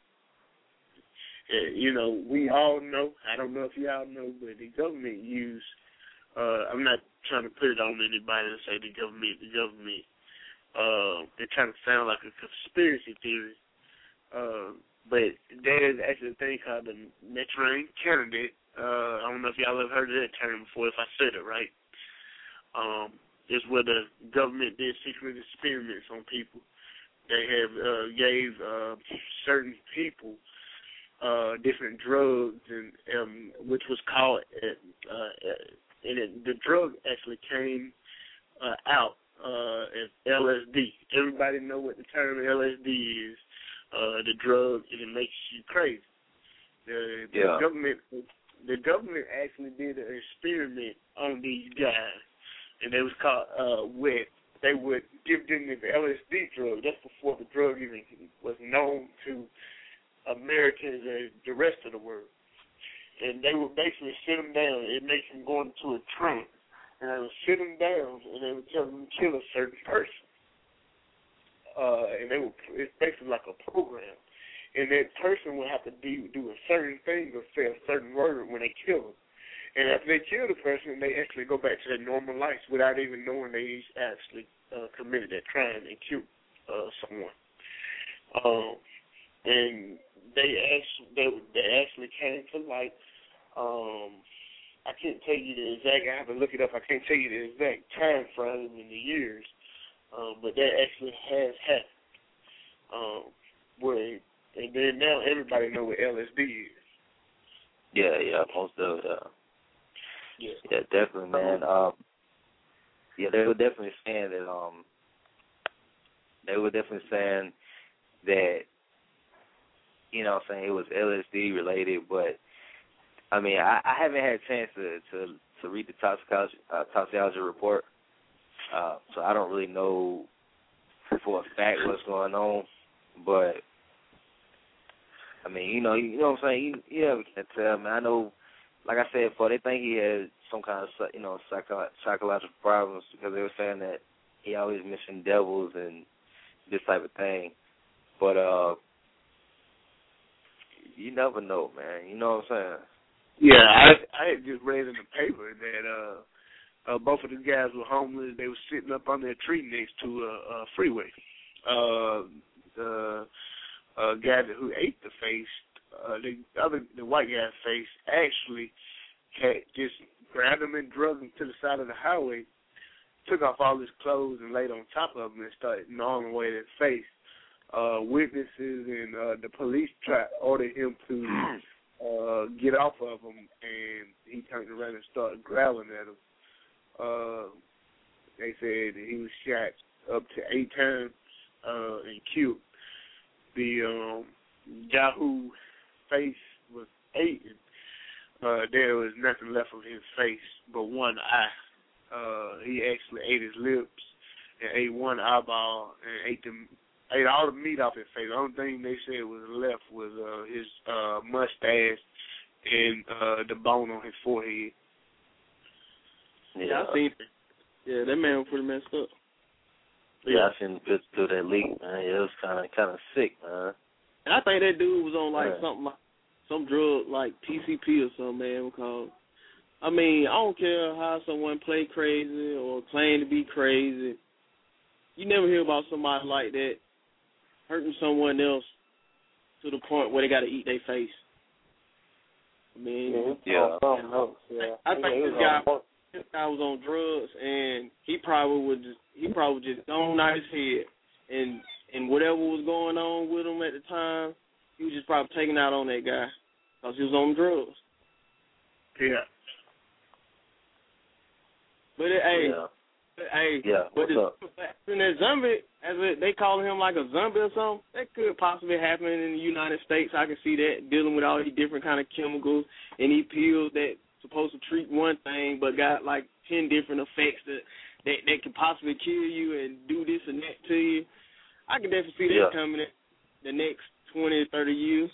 S10: you know, we all know, I don't know if y'all know, but the government use, uh, I'm not trying to put it on anybody and say the government, the government. Uh, it kind of sounds like a conspiracy theory. Uh, but there's actually a thing called the Mediterranean candidate. Uh, I don't know if y'all ever heard of that term before, if I said it right. Um, it's where the government did secret experiments on people. They have uh, gave uh, certain people uh, different drugs, and um, which was called, uh, uh, and it, the drug actually came uh, out uh, as L S D. Everybody know what the term L S D is. Uh, the drug, and it makes you crazy. The, the
S7: yeah.
S10: government, the government actually did an experiment on these guys, and it was called uh, wet. they would give them the L S D drug. That's before the drug even was known to Americans and the rest of the world. And they would basically sit them down. It makes them go into a trance. And they would sit them down, and they would tell them to kill a certain person. Uh, and they would, it's basically like a program. And that person would have to do, do a certain thing or say a certain word when they kill them. And after they kill the person, they actually go back to their normal life without even knowing they actually uh, committed that crime and killed uh, someone. Um, and they actually, they, they actually came to light. Um, I can't tell you the exact, I have to look it up, I can't tell you the exact time frame in the years, um, but that actually has happened. Um, where, and then now everybody know what L S D is.
S7: Yeah, yeah, most of it. Uh,
S10: yeah.
S7: yeah, definitely, man. Um, yeah, they were definitely saying that. Um, they were definitely saying that. You know, what I'm saying it was L S D related, but I mean, I, I haven't had a chance to to, to read the toxicology uh, toxicology report, uh, so I don't really know for a fact what's going on. But I mean, you know, you know what I'm saying. You, yeah, we can't tell. Man, I know. Like I said before, they think he had some kind of, you know, psycho- psychological problems because they were saying that he always mentioned devils and this type of thing. But uh, you never know, man. You know what I'm saying?
S10: Yeah, I I had just read in the paper that uh, uh, both of the guys were homeless. They were sitting up on their tree next to a, a freeway. Uh, the uh, guy that, who ate the face. Uh, the other, the white guy's face actually had just grabbed him and drug him to the side of the highway, took off all his clothes and laid on top of him and started gnawing away at his face. Uh, witnesses and uh, the police tried ordered him to uh, get off of him, and he turned around and started growling at him. Uh, they said that he was shot up to eight times uh, and killed. The um, Yahoo face was eaten. Uh, there was nothing left of his face but one eye. Uh, he actually ate his lips and ate one eyeball and ate them, ate all the meat off his face. The only thing they said was left was uh, his uh, mustache and uh, the bone on his forehead.
S11: Yeah, I seen it. Yeah, that man was pretty messed up.
S7: Yeah, yeah I seen the picture through that leak, man. Yeah, it was kind of kind of sick, man.
S11: And I think that dude was on like
S7: yeah.
S11: something like some drug like P C P or something, man. Because I mean, I don't care how someone play crazy or claim to be crazy. You never hear about somebody like that hurting someone else to the point where they got to eat their face. I mean,
S7: yeah,
S9: yeah. yeah.
S11: I think this guy, this guy was on drugs, and he probably would just he probably just gone out his head, and and whatever was going on with him at the time, he was just probably taking out on that guy because he was on drugs.
S10: Yeah.
S11: But it, hey,
S7: yeah.
S11: but, hey,
S7: yeah.
S11: but
S7: What's up?
S11: in that zombie, as it, they calling him like a zombie or something, that could possibly happen in the United States. I can see that, dealing with all these different kind of chemicals and these pills that supposed to treat one thing but got like ten different effects that that, that could possibly kill you and do this and that to you. I can definitely see that
S7: yeah.
S11: coming in the next twenty, thirty years.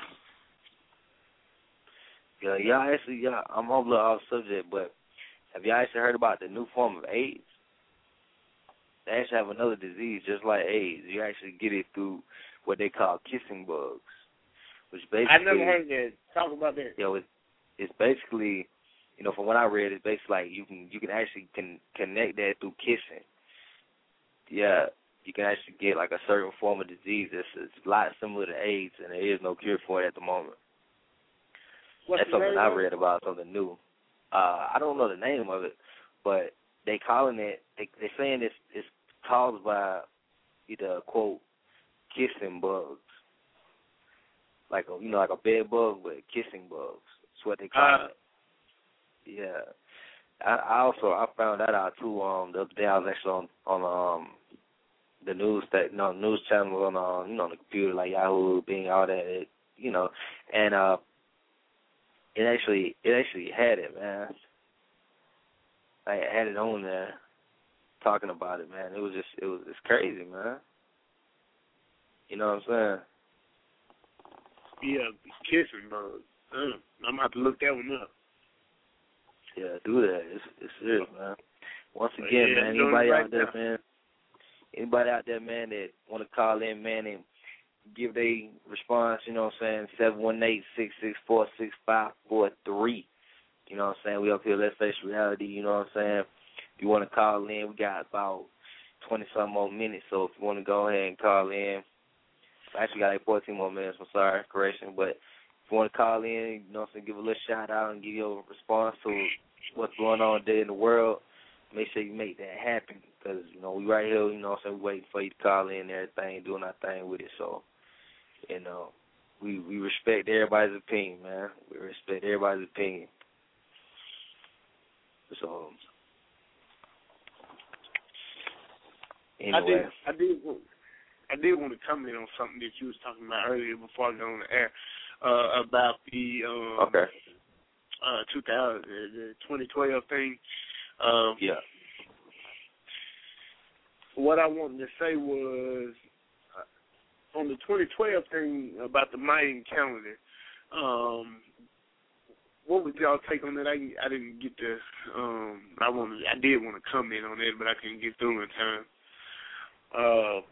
S7: Yeah, y'all actually, yeah, I'm a little off subject, but have y'all actually heard about the new form of AIDS? They actually have another disease just like AIDS. You actually get it through what they call kissing bugs, which basically...
S10: I never heard that. Talk about that.
S7: You know, it's, it's basically, you know, from what I read, it's basically like you can you can actually can connect that through kissing. Yeah, you can actually get like a certain form of disease that's, that's a lot similar to AIDS, and there is no cure for it at the moment.
S10: What's
S7: That's something I read about, something new. Uh, I don't know the name of it, but they calling it, they they saying it's it's caused by either, quote, kissing bugs, like a you know like a bed bug, but kissing bugs. That's what they call
S10: uh,
S7: it. Yeah, I, I also I found that out too. Um, the other day I was actually on on um the news that you know news channel on um you know on the computer like Yahoo, Bing, all that. It, you know, and uh. It actually, it actually had it, man. I had it on there. talking about it, man. It was just, it was, it's crazy, man. You know what I'm
S10: saying? Yeah, kissing bugs. Uh, I'm gonna have to look that one up.
S7: Yeah, do that. It's, it's serious, man. Once again,
S10: yeah,
S7: man, anybody
S10: right
S7: out there,
S10: now.
S7: man, anybody out there, man, that want to call in, man, and give their response, you know what I'm saying, seven one eight, six six four, six five four three. You know what I'm saying? We up here, Let's Face Reality, you know what I'm saying? If you want to call in, we got about twenty-some more minutes, so if you want to go ahead and call in, I actually got like fourteen more minutes, I'm sorry, correction, but if you want to call in, you know what I'm saying, give a little shout-out and give your response to what's going on today in the world, make sure you make that happen, because, you know, we right here, you know what I'm saying, we waiting for you to call in and everything, doing our thing with it, so, you know, we, we respect everybody's opinion, man. We respect everybody's opinion. So, anyway.
S10: I did, I did, I did want to comment on something that you was talking about earlier before I got on the air uh, about the um,
S7: okay.
S10: uh, two thousand, the twenty twelve thing. Um,
S7: yeah.
S10: What I wanted to say was uh, on the twenty twelve thing about the Mayan calendar. Um, what was y'all take on that? I I didn't get the. Um, I wanted. I did want to comment on that, but I couldn't get through in time. Uh,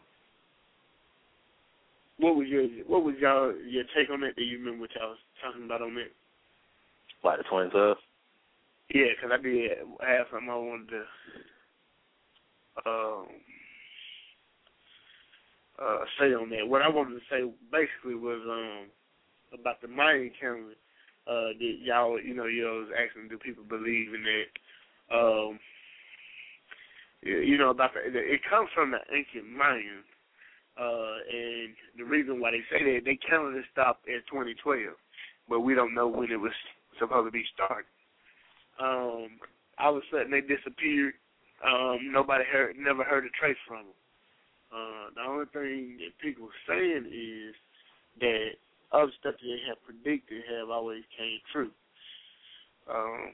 S10: what was your What was y'all your take on that? Do you remember what y'all was talking about on that?
S7: About the twenty twelve?
S10: Yeah, because I did have something I wanted to um, uh, say on that. What I wanted to say basically was um, about the Mayan calendar. Uh, that y'all, you know, you was asking, do people believe in that? Um, you know, about the, it comes from the ancient Mayans, uh, and the reason why they say that, they calendar stopped at twenty twelve, but we don't know when it was supposed to be started. Um, all of a sudden they disappeared. Um, nobody heard, never heard a trace from them. Uh, the only thing that people are saying is that other stuff that they have predicted have always came true. Um,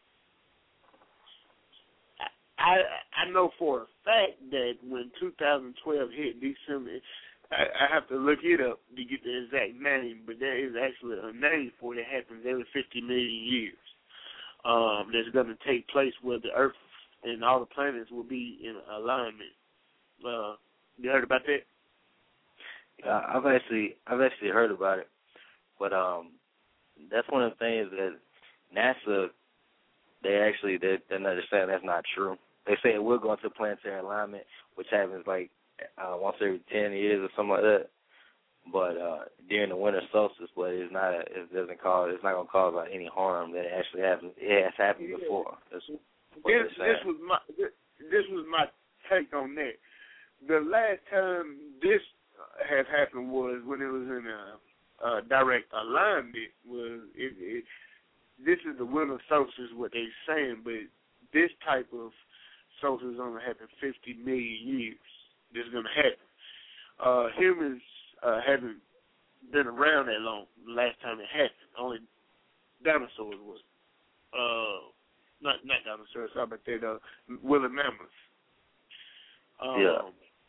S10: I I know for a fact that when two thousand twelve hit December, I, I have to look it up to get the exact name, but there is actually a name for it that happens every fifty million years. Um, that's going to take place where the Earth and all the planets will be in alignment. Uh, you heard about that?
S7: Uh, I've actually I've actually heard about it, but um, that's one of the things that NASA they actually they they're not saying that's not true. They say we're going to planetary alignment, which happens like uh, once every ten years or something like that. But uh, during the winter solstice, but it's not a, it doesn't cause it's not going to cause like, any harm that actually happens. It has happened
S10: yeah.
S7: before. That's what
S10: this this was my this, this was my take on that. The last time this has happened was when it was in a, a direct alignment. Was it, it, this is the winter solstice, what they're saying, but this type of solstice only happened fifty million years. This is going to happen. Uh, humans uh, haven't been around that long. The last time it happened, only dinosaurs was. Uh, not not dinosaurs, sorry about that. Uh, woolly mammoths. Um,
S7: yeah.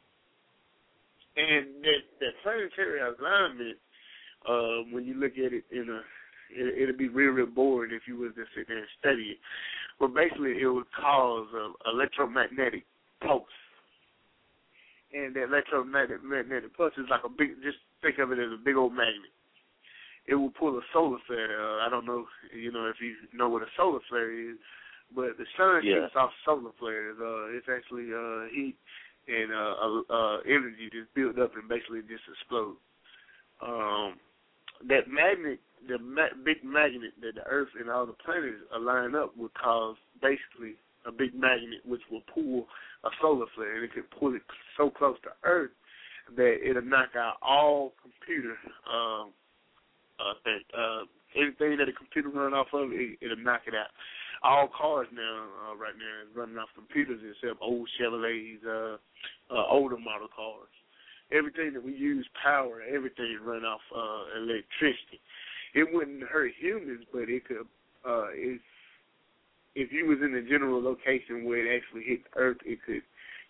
S10: And that, that planetary alignment, uh, when you look at it in a, it, it'll be real, real boring if you was to sit there and study it. But basically, it would cause an electromagnetic pulse. And that electromagnetic magnetic pulse is like a big, just think of it as a big old magnet. It will pull a solar flare. Uh, I don't know, you know, if you know what a solar flare is, but the sun
S7: yeah.
S10: shoots off solar flares. Uh, it's actually uh, heat and uh, uh, energy just build up and basically just explode. Um, that magnet, the ma- big magnet that the Earth and all the planets align up would cause basically a big magnet which will pull a solar flare, and it could pull it so close to Earth that it'll knock out all computer, um, uh, that, uh, anything that a computer run off of, it, it'll knock it out. All cars now, uh, right now, is running off computers except old Chevrolets, uh, uh, older model cars. Everything that we use power, everything run off uh, electricity. It wouldn't hurt humans, but it could. Uh, if if you was in a general location where it actually hit the Earth, it could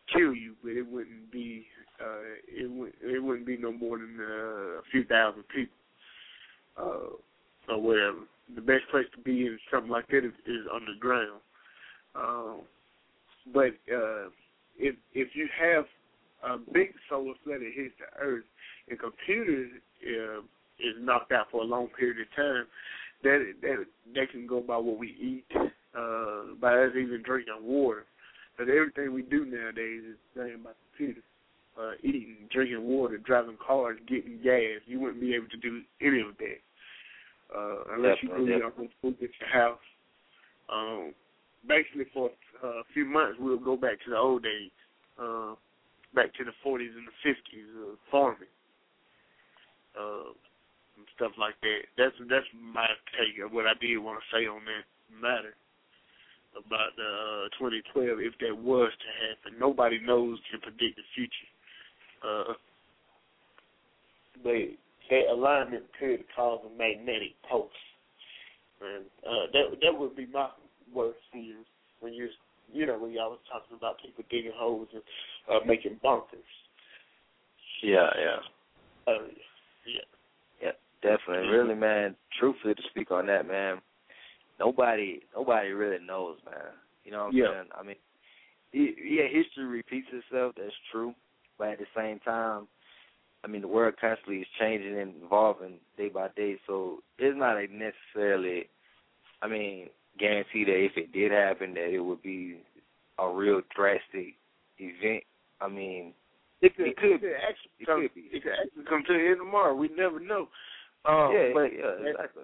S10: kill you, but it wouldn't be uh, it would it wouldn't be no more than uh, a few thousand people uh, or whatever. The best place to be in something like that is, is underground. Um, but uh, if if you have a big solar flare that hits the Earth, and computers uh, is knocked out for a long period of time, that that that can go by what we eat, uh, by us even drinking water. But everything we do nowadays is done by computers. Uh, eating, drinking water, driving cars, getting gas. You wouldn't be able to do any of that uh, unless definitely, you grew up and at your house. Um, basically, for uh, a few months, we'll go back to the old days, uh, back to the forties and the fifties, uh, farming, uh, and stuff like that. That's that's my take of what I did want to say on that matter about the uh, twenty twelve, if that was to happen. Nobody knows can predict the future. Uh, but that alignment could cause a magnetic pulse. And uh, that that would be my worst fears when you're, you know, when y'all was talking about people digging holes and uh, making bunkers.
S7: Yeah, yeah.
S10: Uh, yeah.
S7: Yeah, definitely. Really, man, truthfully to speak on that, man, nobody nobody really knows, man. You know what I'm
S10: yeah.
S7: saying? I mean, it, yeah, history repeats itself, that's true. But at the same time, I mean, the world constantly is changing and evolving day by day, so it's not a necessarily, I mean, guarantee that if it did happen that it would be a real drastic event. I mean,
S10: it could,
S7: it could,
S10: it could actually
S7: it
S10: come,
S7: could be.
S10: It could actually come to the end tomorrow. We never know. Um,
S7: yeah,
S10: but
S7: yeah, exactly.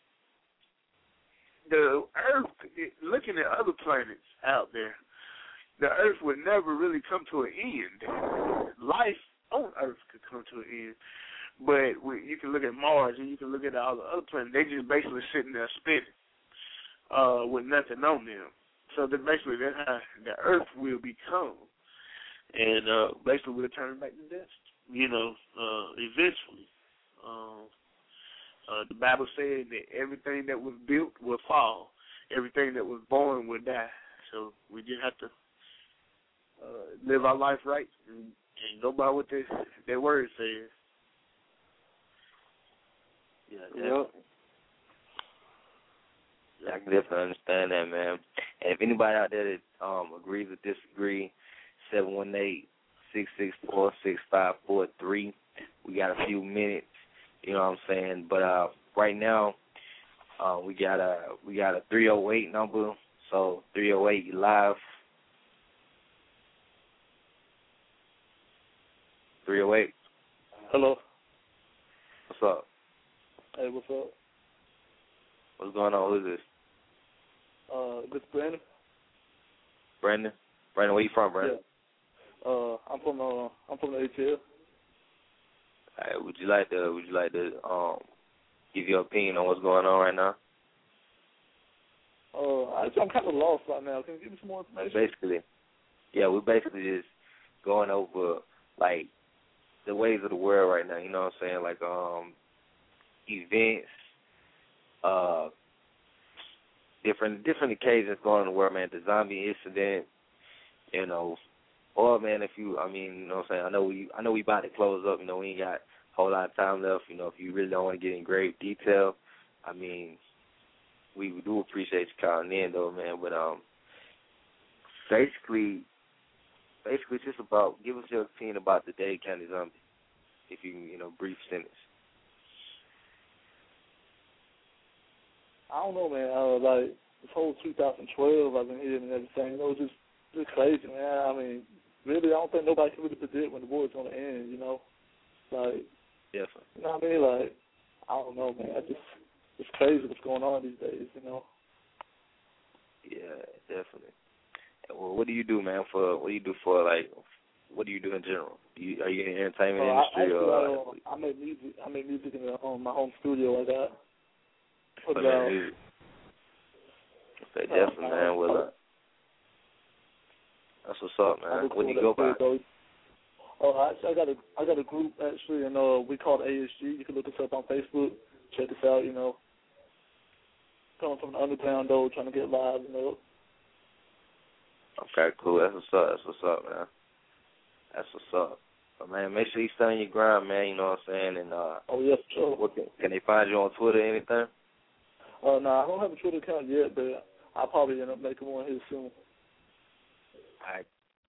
S10: The Earth, looking at other planets out there, the Earth would never really come to an end. Life on Earth could come to an end. But we, you can look at Mars and you can look at all the other planets. They just basically sitting there spinning uh, with nothing on them. So that basically that's how the Earth will become. And uh, basically we'll turn back to dust, you know, uh, eventually. Um, uh, the Bible said that everything that was built will fall. Everything that was born will die. So we just have to Uh, live our life right and, and go by what the, their word says.
S7: Yeah, definitely. Yeah, I can definitely understand that, man. And if anybody out there that um, agrees or disagree, seven one eight, six six four, six five four three. We got a few minutes, you know what I'm saying? But uh, right now, uh, we got a we got a three oh eight number. So three oh eight live. three oh eight.
S13: Hello.
S7: What's up?
S13: Hey, what's up?
S7: What's going on? Who is this?
S13: Uh, this is Brandon.
S7: Brandon? Brandon, where you from, Brandon?
S13: Yeah. Uh, I'm from uh, I'm from the A T L.
S7: All right, would you like to Would you like to um give your opinion on what's going on right now?
S13: Uh, I, I'm kind of lost right now. Can you give me some more information?
S7: Basically, yeah, we're basically just going over like the ways of the world right now, you know what I'm saying? Like um events, uh different different occasions going on in the world, man, the zombie incident, you know. Or man, if you I mean, you know what I'm saying, I know we I know we about to close up, you know, we ain't got a whole lot of time left, you know, if you really don't want to get in grave detail, I mean, we do appreciate you calling in though, man, but um basically Basically, it's just about, give us your opinion about the Dade County Zombie, if you can, you know, brief sentence.
S13: I don't know, man. Uh, like, this whole two thousand twelve, I've been hearing and everything, you know, it's just, just crazy, man. I mean, really, I don't think nobody can really predict when the war's going to end, you know? Like,
S7: definitely.
S13: You know what I mean? Like, I don't know, man. I just, it's crazy what's going on these days, you know?
S7: Yeah, definitely. Well, what do you do, man? For what do you do for like? What do you do in general? Do you, are you in the entertainment
S13: uh,
S7: industry
S13: I, actually,
S7: or?
S13: I, I make music. I make music in the, um, my home studio. I got.
S7: Put it music. Okay, definitely, uh, man. Well, uh, that's what's up, man. What do you go by?
S13: Oh, uh, actually, I got a I got a group actually, and uh, we call it A S G. You can look us up on Facebook. Check us out. You know, coming from the underground though, trying to get live. You know.
S7: Okay, cool. That's what's up. That's what's up, man. That's what's up. But man, make sure you stay on your grind, man. You know what I'm saying? And uh,
S13: oh yes, sure.
S7: What can, can they find you on Twitter or anything?
S13: Uh, no, I don't have a Twitter account yet, but I'll probably end up making one here soon.
S7: All right.